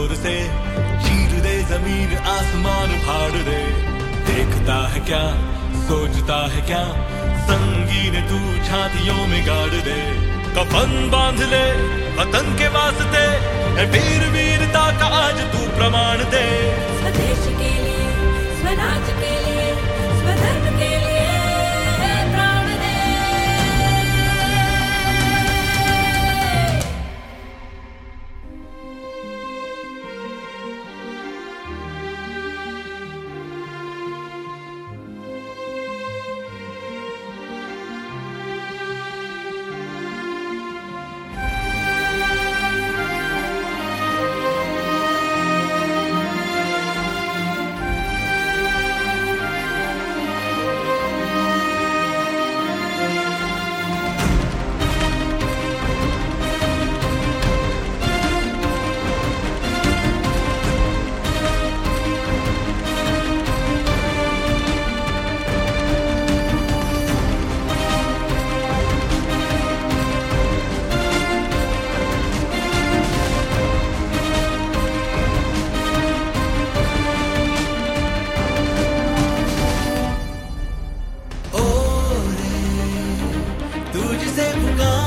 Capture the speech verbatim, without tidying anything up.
जोर से चीर दे जमीन आसमान फाड़ दे। देखता है क्या सोचता है क्या संगीन तू छातियों में गाड़ दे। कफन बांध ले वतन के वास्ते है वीर वीरता का आज तू प्रमाण दे। स्वदेश के लिए स्वराज के लिए स्वधर्म के लिए प्राण दे। तुझसे पुकार